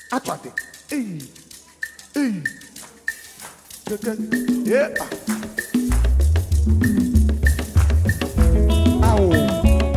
Atwate. Hey. Hey. Yeah. Ow.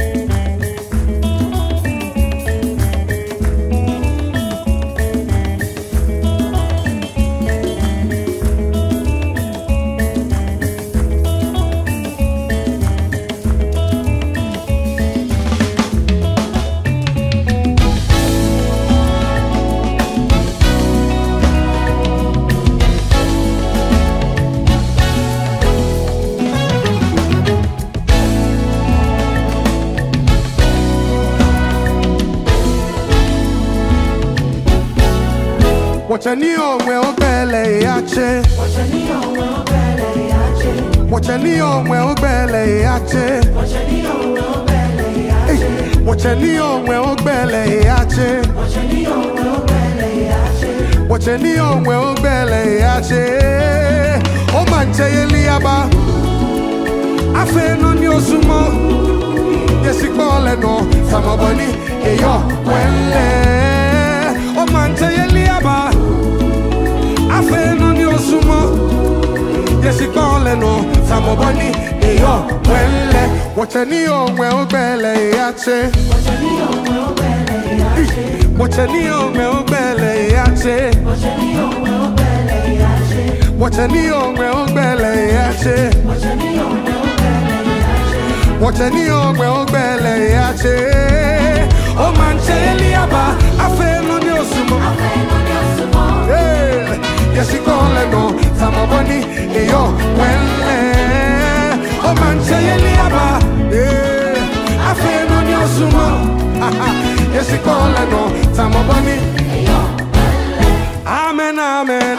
Wachanio mwe obele yache. Wachanio mwe obele yache. Wachanio mwe obele yache. Wachanio mwe obele yache. Wachanio mwe obele yache. Wachanio mwe obele yache. Wachanio mwe obele yache. O manche yeliaba. Afe no nyosumo. Yesikole no samaboni eyo wele. O manche yeliaba. Afe no nyosumo. Yesikole no samaboni eyo wele. Wachanio mwe obele yache. Wachanio mwe obele yache. Wachanio mwe obele yache. Wachanio mwe obele yache. Wachanio mwe obele yache. Wachanio mwe obele yache. Wachanio mwe obele yache. O manche eliaba. Afe no nyosumo. Afe no nyosumo. Hey, yesikole no samaboni eyo wele. O manche eliaba. Hey, afe no nyosumo. Yesikole no samaboni Eyo wele. amen, amen,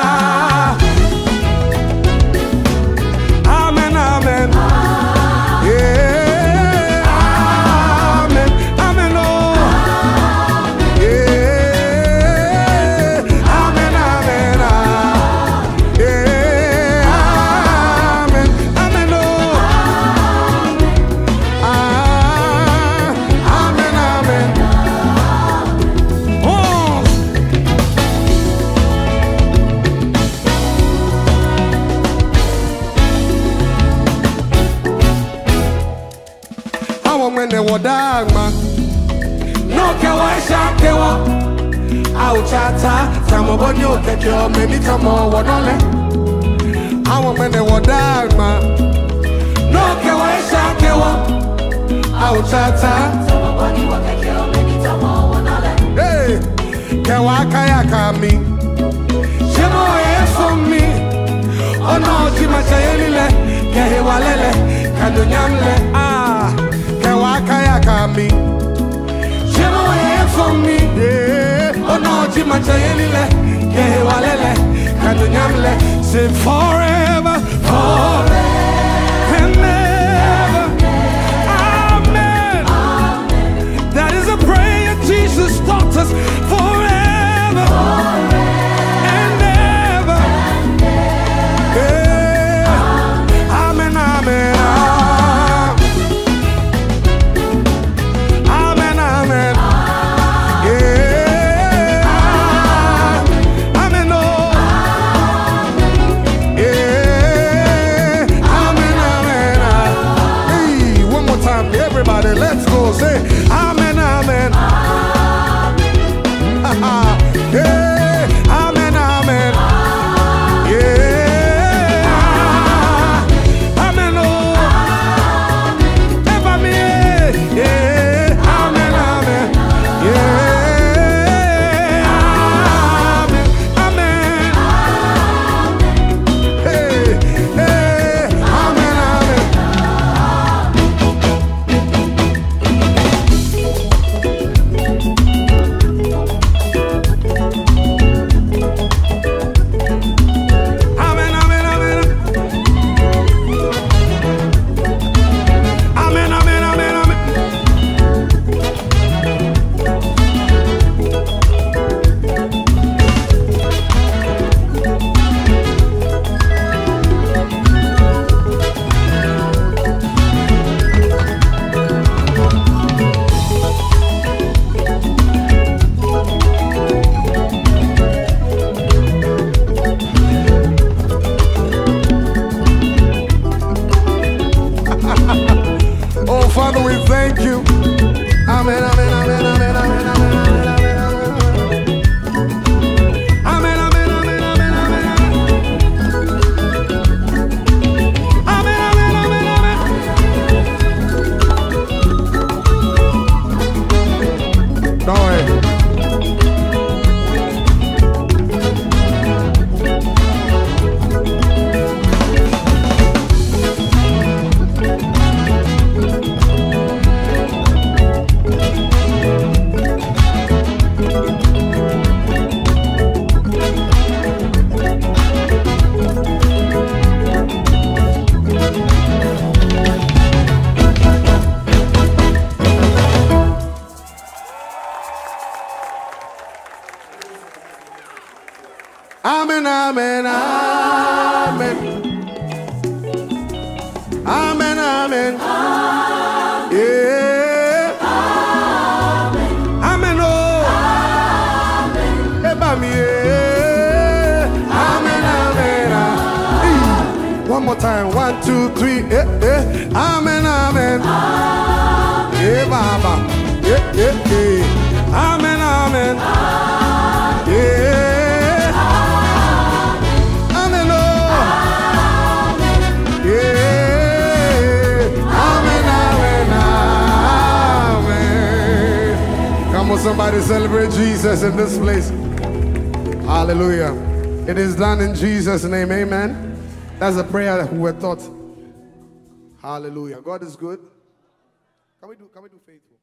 amen, amen, yeah, amen, amen, oh, yeah, amen, amen, yeah, amen, amen, oh, amen, amen, oh. Mene wodagma no kewa shakewa au chata samoboni okekyo memi kamo wodole awo mene wodagma no kewa shakewa au chata Samaboni wakekyo menitamo wonole. hey kewa kaya kami shemo for me ono tima chayelile kehe walele kadunyamle kaya kami shemo for me yeah ono tima chayelile kehe walele kadunyamle say forever forever and ever amen that is a prayer Jesus taught us forever and ever yeah amen amen Everybody, let's go. Say amen, amen. Amen, amen, amen. Amen, amen. Yeah. Amen, oh. Eba mi, yeah. Amen, amen. One more time. 1, 2, 3. Amen, amen. Yeah, Baba. Yeah. Amen, amen. Yeah. Amen, oh. Yeah. Amen, amen, amen. Come on, somebody celebrate Jesus in this place. Hallelujah. It is done in Jesus' name. Amen. That's a prayer that we were taught. Hallelujah. God is good. Can we do faithful?